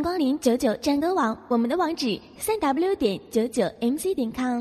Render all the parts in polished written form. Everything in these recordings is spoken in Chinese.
光临99战歌网，我们的网址3w.99mc.com。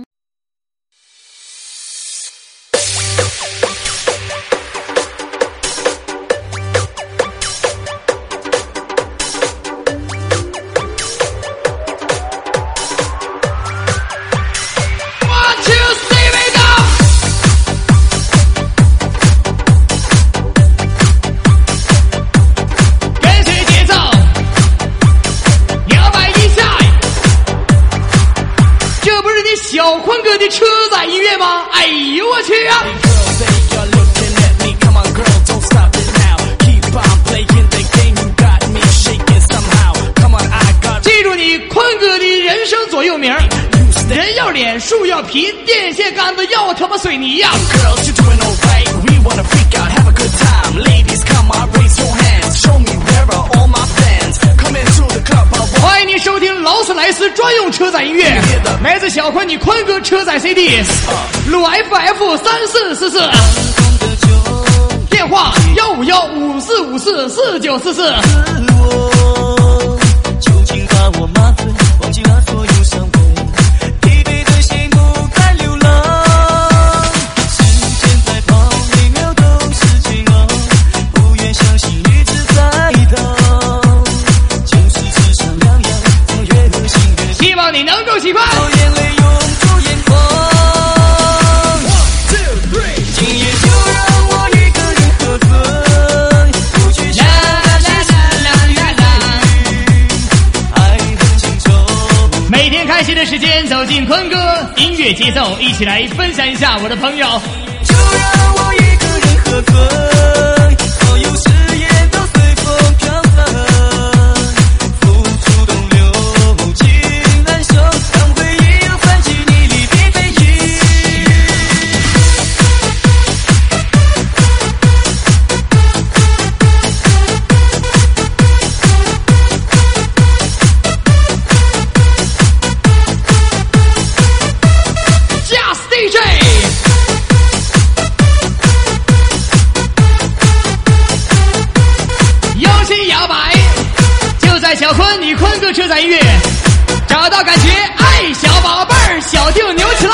小宽哥的车载音乐吗？哎呦我去啊！记住你宽哥的人生座右铭：人要脸，树要皮，电线杆子要他妈水泥呀！欢迎您收听劳斯莱斯专用车载音乐，来自小宽你宽哥车载 CD， 鲁 FF3444，电话15154544944。究竟把我麻醉，忘记了所有伤悲，疲惫的心不敢流浪。时间在跑，每秒都是煎熬，不愿相信一直在等。希望你能够喜欢。眼泪涌出眼眶，今夜就让我一个人喝醉，不去想那些事爱恨情仇。每天开心的时间，走进坤哥音乐节奏，一起来分享一下我的朋友。就让我一个人喝醉，所有誓言都随风飘散。小坤，你坤哥车载音乐，找到感觉，爱小宝贝儿，小腚扭起来。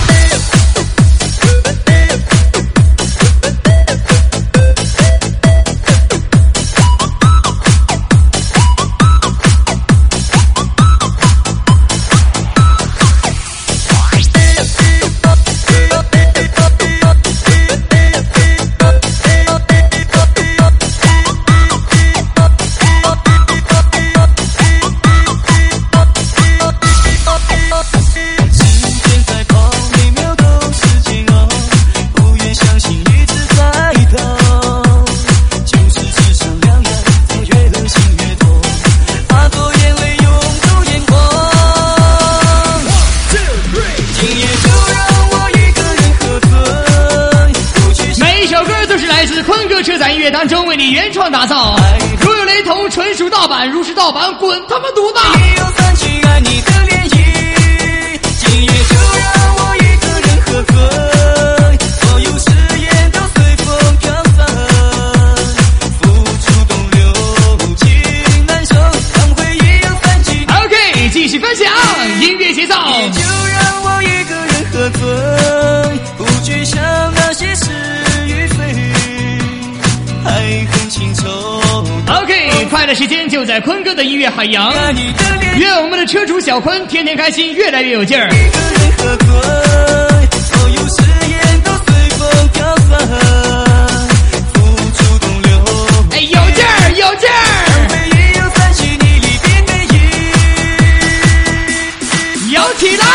当中为你原创打造，如有雷同，纯属盗版，如是盗版，滚他妈犊子！也有三情爱你的涟漪，今夜就让我一个人喝醉，所有誓言都随风飘散，付出东流，情难舍，当回忆有三情。OK， 继续分享音乐节奏。也就让我一个人喝醉，不去想那些是与非。爱恨情仇。OK， 快乐时间就在坤哥的音乐海洋。愿我们的车主小坤天天开心，越来越有劲儿。一个人喝醉，所有誓言都随风飘散，付出东流。哎，有劲儿，有劲儿！回忆有三七，你里边的影，摇起来！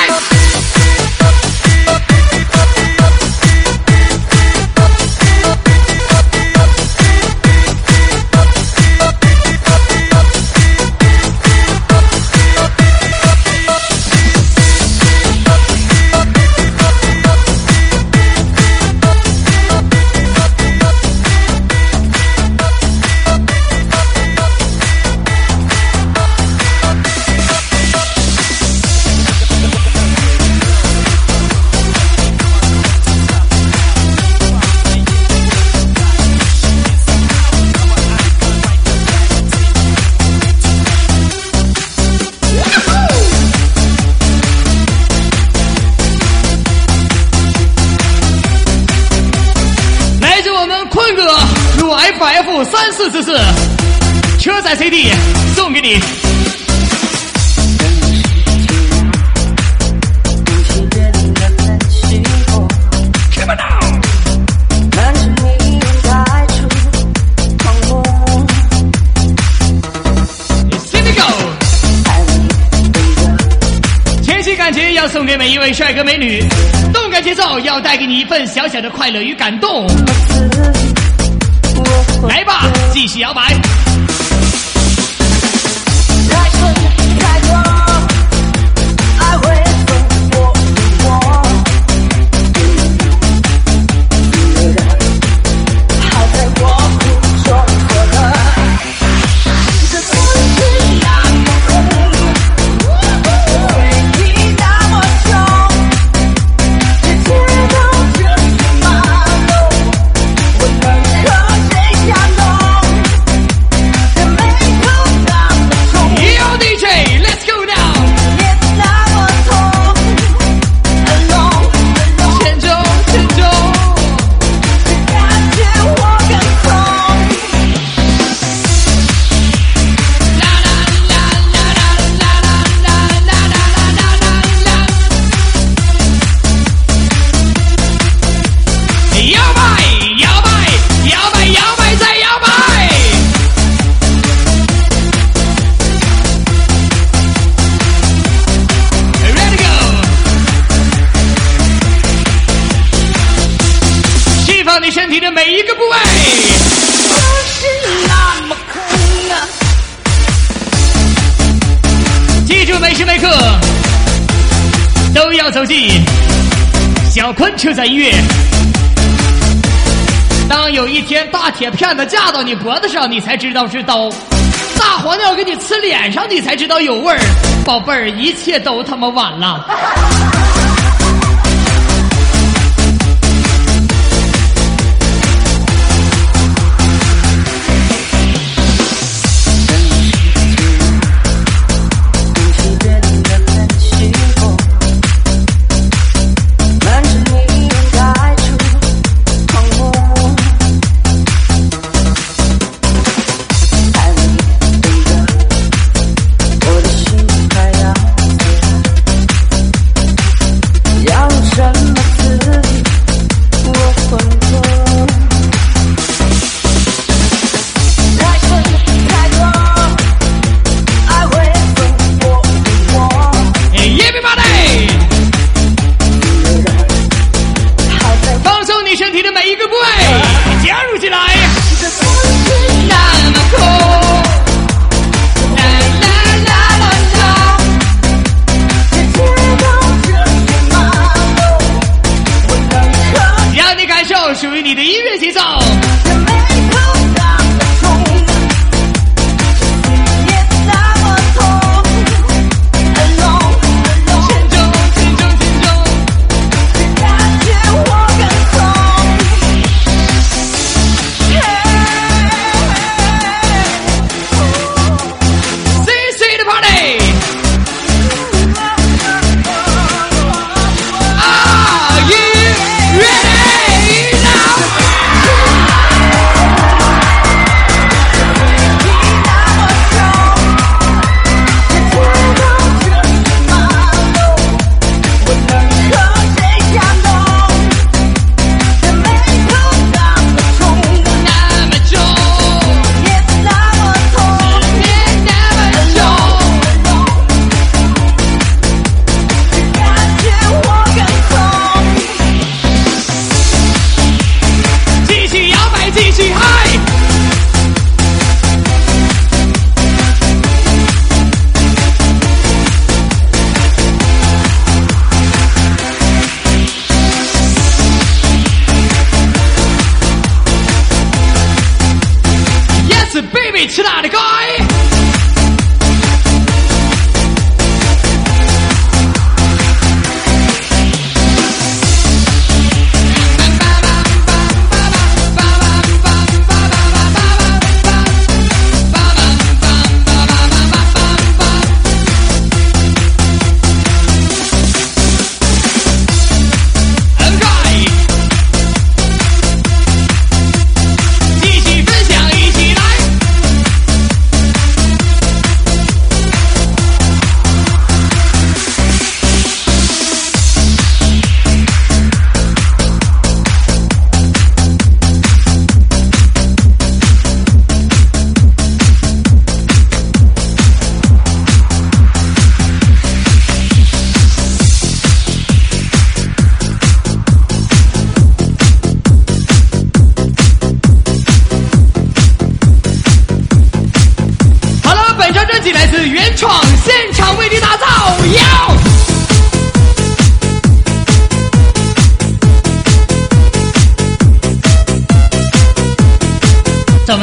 3634，车载 CD 送给你。Come on now。感情要送给每一位帅哥美女，动感节奏要带给你一份小小的快乐与感动。来吧，继续摇摆。你身体的每一个部位，就是那么空啊！记住，每时每刻都要走进小坤车载音乐。当有一天大铁片子架到你脖子上，你才知道是刀；大黄尿给你呲脸上，你才知道有味儿。宝贝儿，一切都他妈晚了。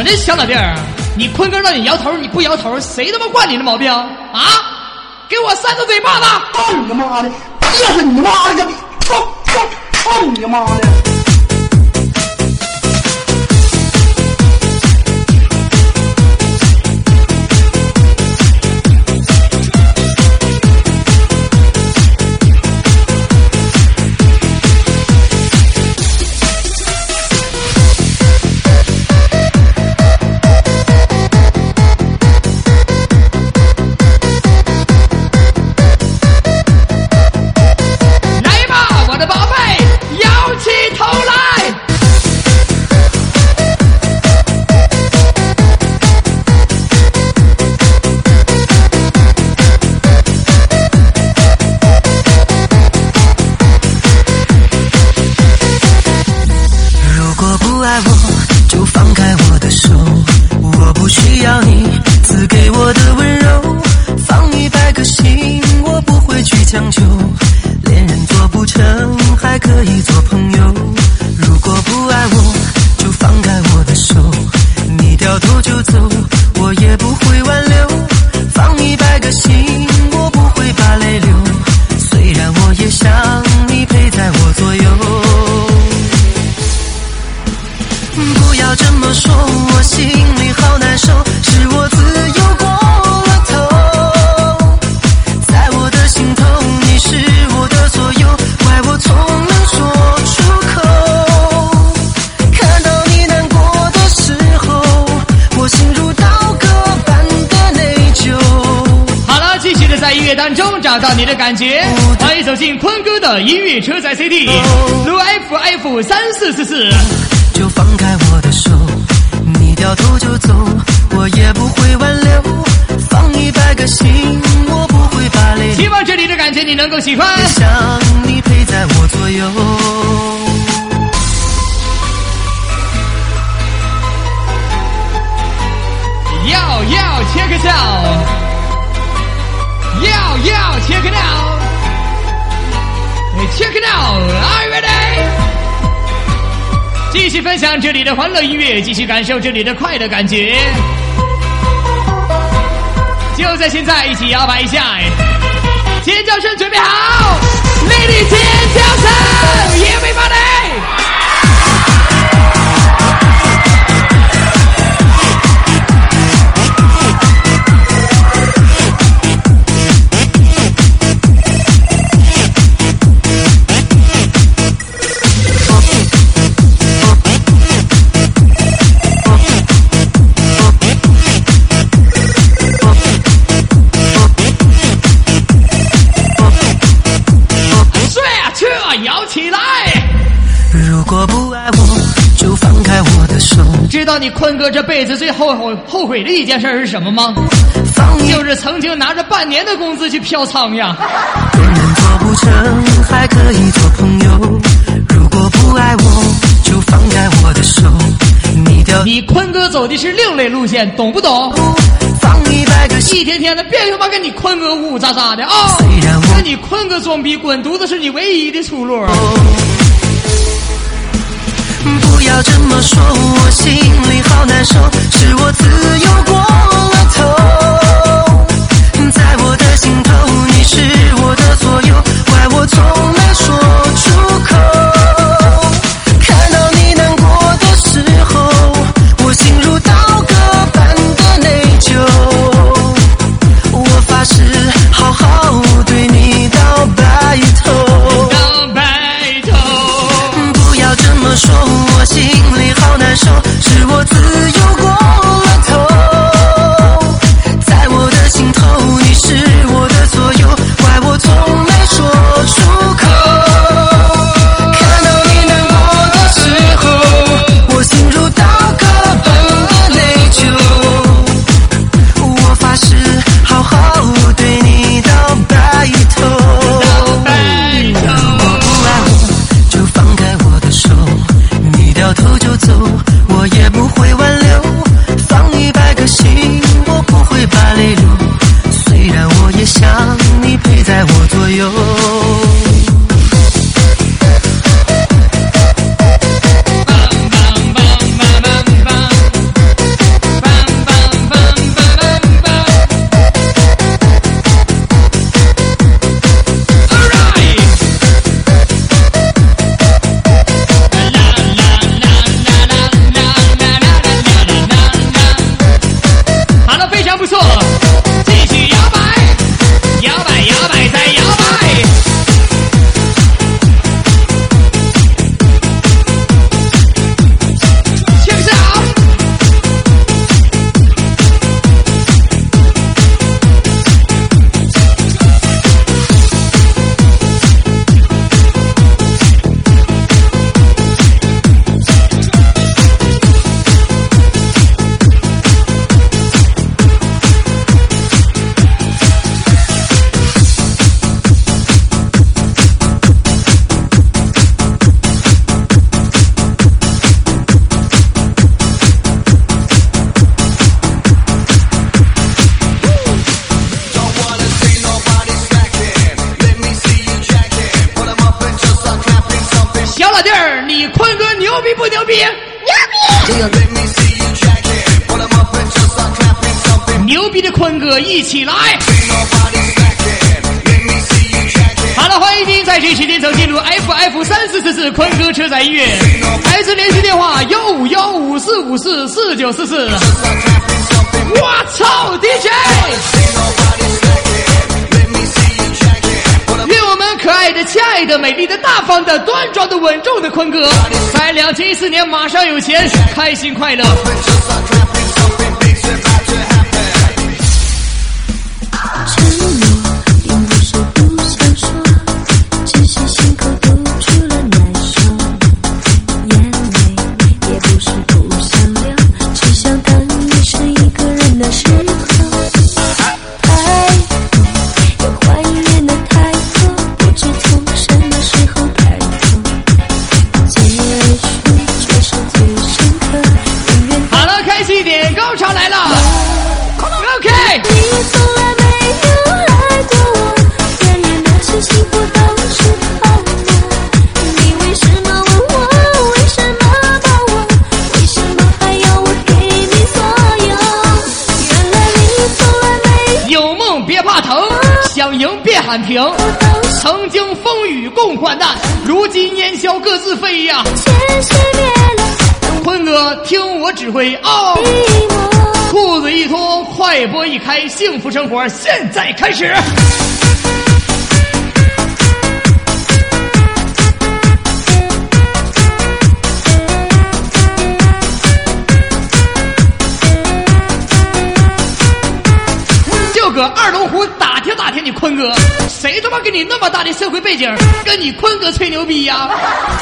的小老弟儿，你坤哥让你摇头你不摇头，谁他妈惯你的毛病啊？给我3个嘴巴子！ 操你妈的！这是你妈的个！操你妈的！ 强求，恋人做不成，还可以做朋友。如果不爱我，就放开我的手，你掉头就走，我也不会挽留。放100个心，我不会把泪流。虽然我也想你陪在我左右。不要这么说，我心里好难受，是我自由过了头。在我的心头，你是我的所有，怪我从没说出口。看到你难过的时候，我心如刀割般的内疚。 好了，继续的在音乐当中找到你的感觉，欢迎走进坤哥的音乐车载 CD， 录 FF3444。 就放开我的手，你掉头就走，我也不会挽留。放100个心，我不会把泪流。 希望这里的感觉你能够喜欢。 想你陪在我左右。 Yo check it out. Yo check it out. Check it out. Are you ready?继续分享这里的欢乐音乐，继续感受这里的快乐感觉。就在现在，一起摇摆一下！尖叫声准备好 ，Lady 尖叫声 ，Everybody！ 摇起来！ 如果不爱我，就放开我的手。 知道你坤哥这辈子最后悔的一件事是什么吗？就是曾经拿着半年的工资去嫖娼呀。 恋人做不成，还可以做朋友。如果不爱我，就放开我的手。 你坤哥走的是另类路线，懂不懂？ 放100个心， 一天天的别他妈跟你坤哥呜呜喳喳的啊！ 虽然我跟你坤哥装逼滚犊子是你唯一的出路。 不要这么说，我心里好难受，是我自由过了头。在我的心头，你是我的所有，怪我从没说出口。看到你难过的时候，我心如刀割般的内疚。我发誓好好对你到白头。 到白头。 不要这么说，我心里好难受，是我自由过了头。在我的心头，你是我的所有，怪我从没说出口。看到你难过的时候，我心如刀割般的内疚。我发誓好好对你到白头。如果不爱我，就放开我的手，你掉头就走，我也不会挽留。放100个心，我不会把泪流。虽然我也想你陪在我左右。 劲儿，你坤哥牛逼不牛逼？牛逼！牛逼的坤哥一起来！好了，欢迎您在这时间走进入 FF3444坤哥车载音乐，来自联系电话15154544944。我操 DJ！ 愿我们可爱的、亲爱的、美丽的、大方的、端庄的、稳重的坤哥，在2014年马上有钱，开心快乐。喊停！曾经风雨共患难，如今烟消各自飞呀！坤哥，听我指挥哦！裤子一脱，快播一开，幸福生活现在开始！就搁二龙湖打听打听你坤哥，谁他妈给你那么大的社会背景，跟你坤哥吹牛逼呀？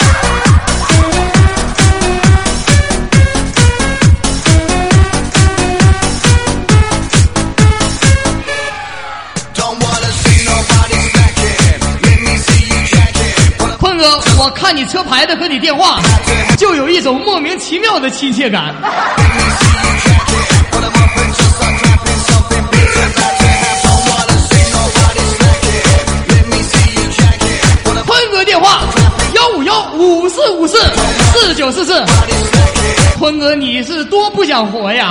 坤哥，我看你车牌子和你电话，就有一种莫名其妙的亲切感。坤哥电话15154544944。坤哥，你是多不想活呀？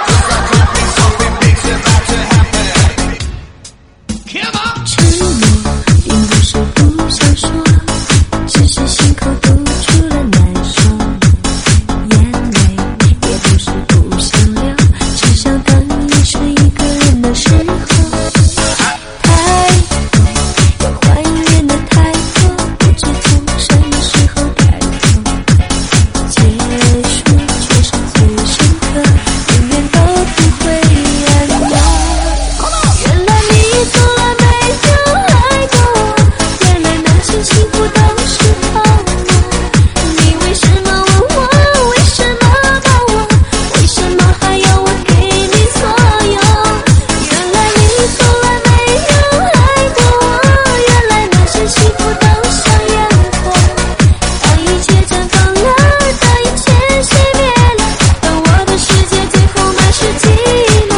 天马承诺并不是不想说，只是心口堵住了难受，眼泪也不是不想流，只想当你是一个人的时候，太多要还原的太多，不知从什么时候开头，结束却是最深刻，永远都不会安稳。原来你从来没有爱过我，原来那些幸福都是泡沫。你为什么问我，为什么抱我，为什么还要我给你所有？原来你从来没有爱过我，原来那些幸福都像烟火。当一切绽放了，当一切熄灭了，当我的世界最后满是寂寞。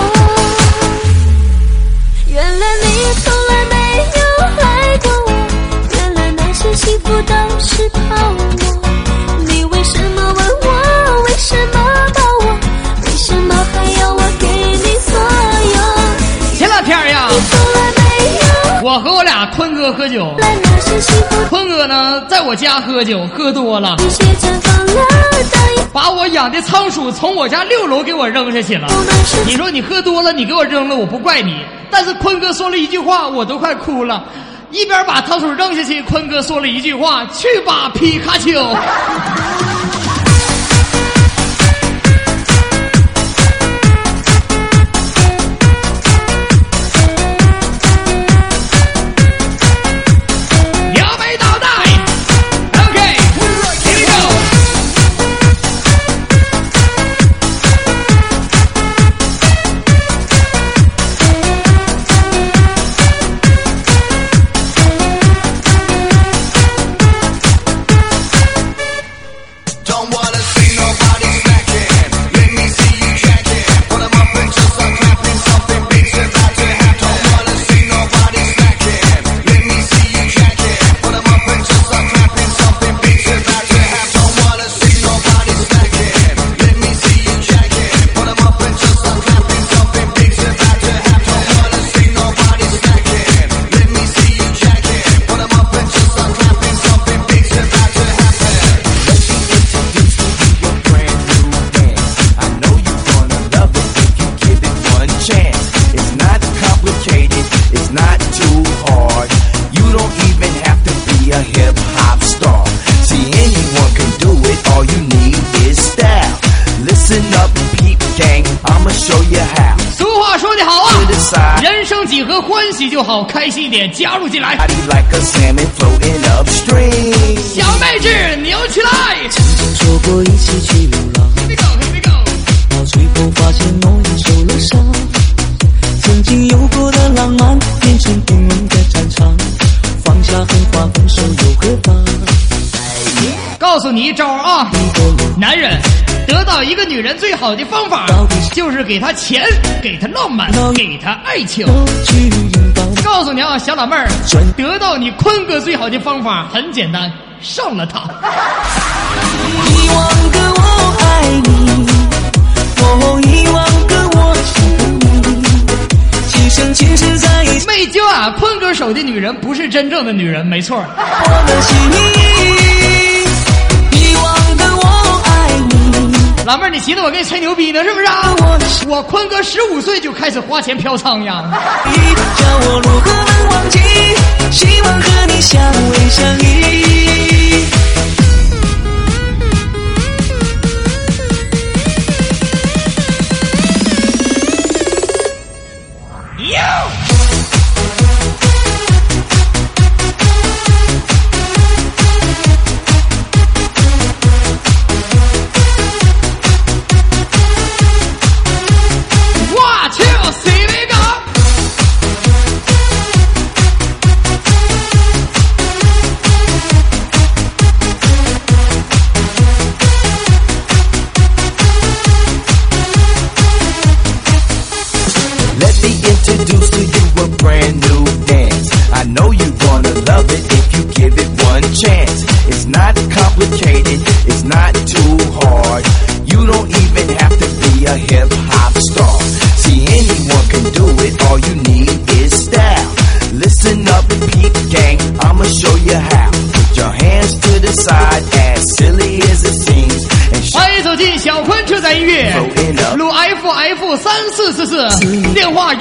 原来你从来没有爱过我，原来那些幸福都是泡沫。你为什么问我，为什么抱我，为什么还要我给你所有？ 前两天呀， 你从来没有我和我俩坤哥喝酒， 来那些幸福坤哥呢在我家喝酒，喝多了， 一切绽放了，当一把我养的仓鼠从我家6楼给我扔下去了。 切满是你说你喝多了，你给我扔了，我不怪你。但是坤哥说了一句话，我都快哭了。一边把仓鼠扔下去，坤哥说了一句话：“去吧，皮卡丘。”摇摆脑袋 ，OK， here we go。 何欢喜就好，开心一点，加入进来。小妹子，扭起来！ 曾经说过一起去流浪， Here we go, here we go。 到最后发现我已受了伤。曾经有过的浪漫变成冰冷的战场，放下狠话，分手又何妨？ 告诉你一招啊，男人得到一个女人最好的方法就是给她钱，给她浪漫，给她爱情。告诉你啊，小老妹儿，得到你坤哥最好的方法很简单，上了他。 1万个我爱你，哦1万个我想跟你，今生今世在一起。 没救啊，坤哥手的女人不是真正的女人，没错。 我的心意，1万个我爱你。 老妹儿，你寻思我跟你吹牛逼呢是不是啊？我坤哥15岁就开始花钱嫖娼呀。 叫我如何能忘记？希望和你相偎相依。 鲁 FF3444，电话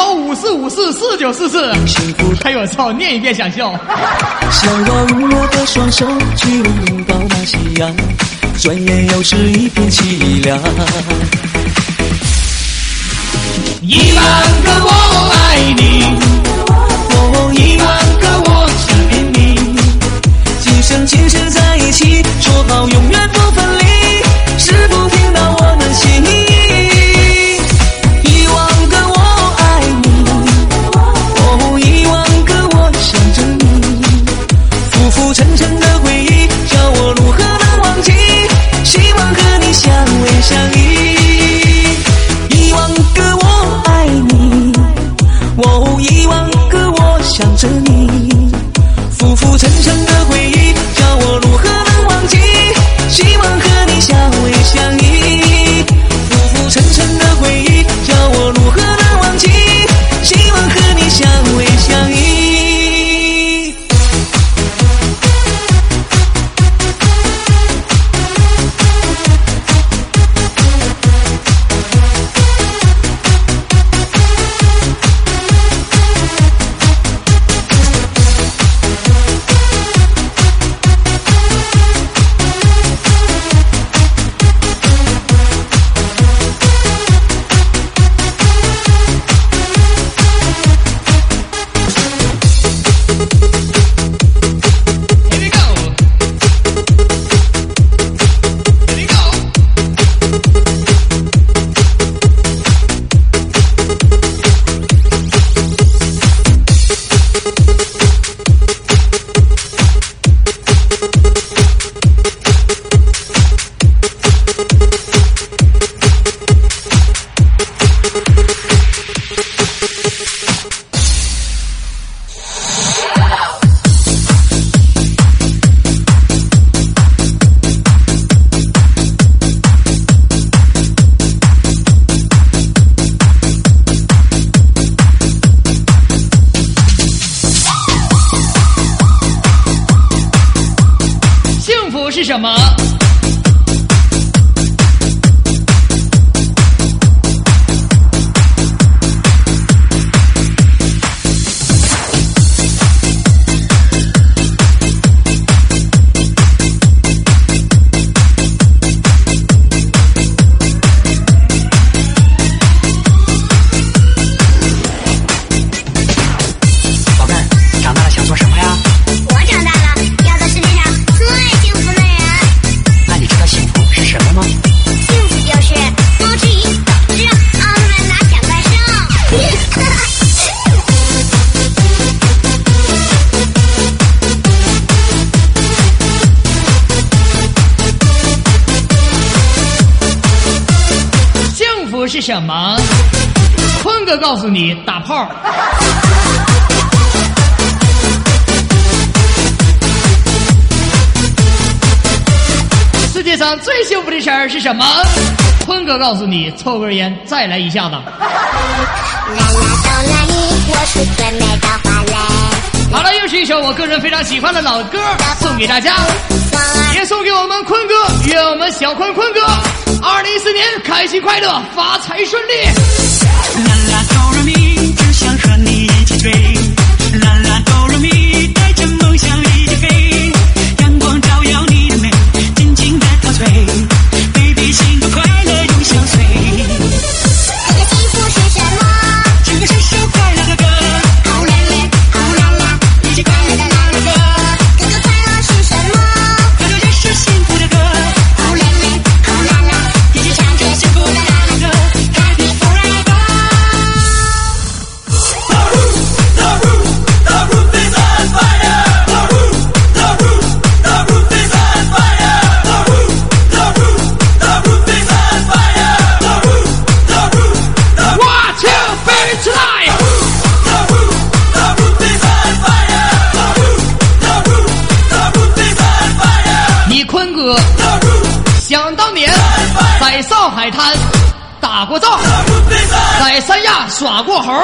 15154544944。哎呦我操，念一遍想笑。 想让我的双手去拥抱那夕阳，转眼又是一片凄凉。 1万个我爱你， 哦1万个我想念你，今生今世在一起，说好永远不分离。是否听到我的心意？1万个我爱你，哦1万个我想着你，浮浮沉沉的回忆，叫我如何能忘记？希望和你相偎相依。1万个我爱你，哦1万个我想着你，浮浮沉沉的回忆，叫我如何能忘记？希望和你相偎相依，浮浮沉沉的回忆，叫我如何能忘记？希望和你相偎相依。 是什么？ 是什么？坤哥告诉你，打炮。世界上最幸福的事儿是什么？坤哥告诉你，抽根烟再来一下子。好了，又是一首我个人非常喜欢的老歌，送给大家，也送给我们坤哥，愿我们小坤坤哥2014年开心快乐，发财顺利。 啦啦哆来咪，只想和你一起追。啦啦哆来咪，带着梦想一起飞。阳光照耀你的美，紧紧的陶醉。baby 幸福快乐永相随。这个幸福是什么？这个是首快乐的歌。哦啦啦，哦啦啦，一起快乐的啦啦歌。哥哥快乐是什么？快乐就是幸福的歌。哦啦啦，哦啦啦，一起唱着幸福的啦啦歌。Happy forever。 想当年在上海滩打过仗，在三亚耍过猴。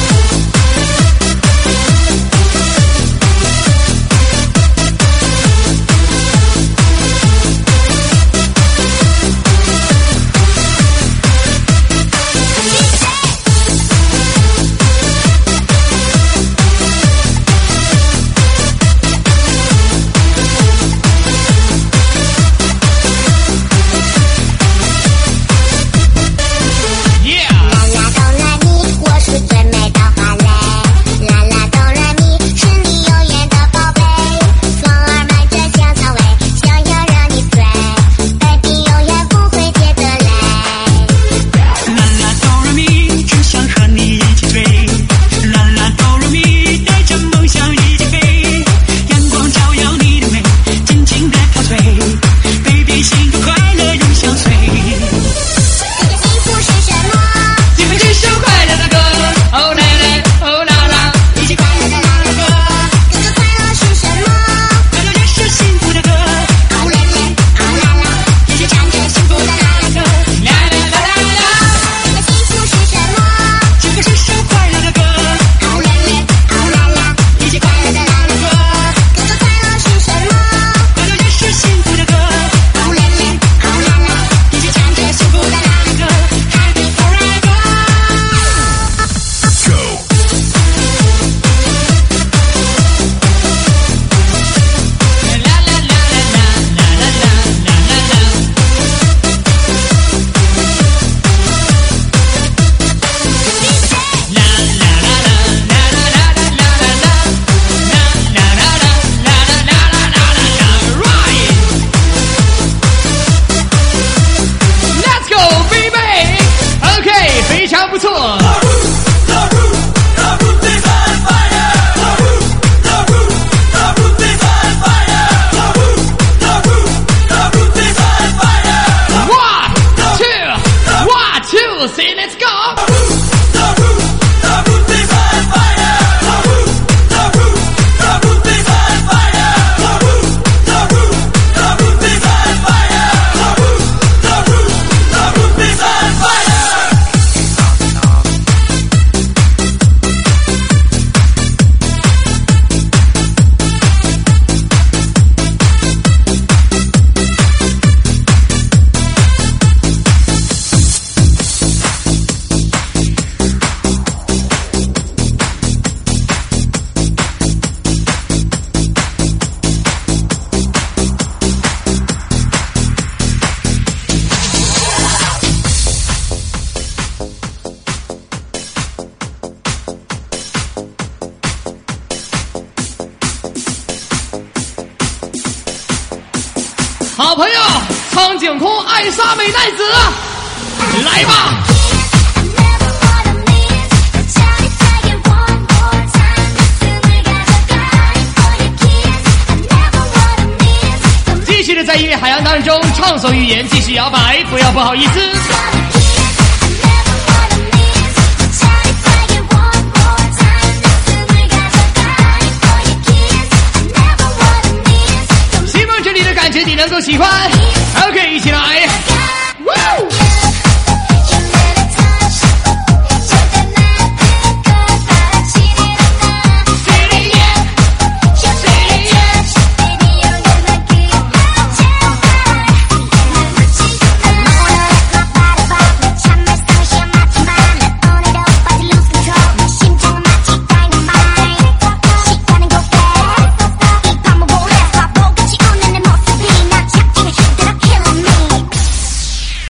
好朋友苍井空爱莎美奈子，来吧。继续的在音乐海洋当中畅所欲言，继续摇摆，不要不好意思。